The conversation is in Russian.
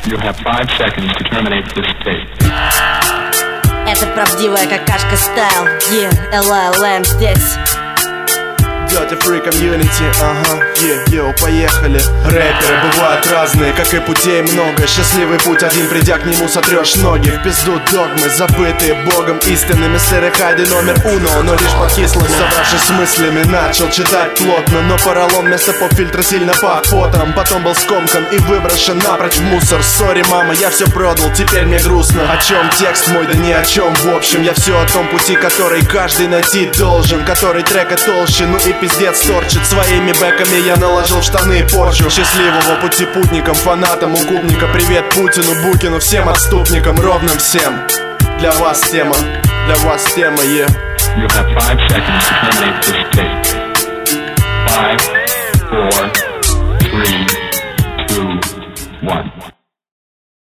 You have 5 seconds to terminate this tape. Это правдивая какашка стайл. LLM здесь. Dirty Free Community, ага, йоу, поехали. Рэперы бывают разные, как и путей много. Счастливый путь один, придя к нему, сотрешь ноги. В пизду догмы, забытые богом истинными. Сыры Хайди номер уно, но лишь подкислым. Собравшись с мыслями, начал читать плотно. Но поролон вместо поп-фильтра сильно пах потом. Потом был скомкан и выброшен напрочь в мусор. Сори, мама, я все продал, теперь мне грустно. О чем текст мой, да ни о чем в общем. Я все о том пути, который каждый найти должен. Который трека толще, ну и пиздец торчит. Своими бэками я наложил в штаны порчу. Счастливого пути путникам, фанатам у губника. Привет Путину, Букину, всем отступникам, ровным всем. Для вас тема, yeah. You have 5 seconds to terminate this tape. 5, 4, 3, 2, 1.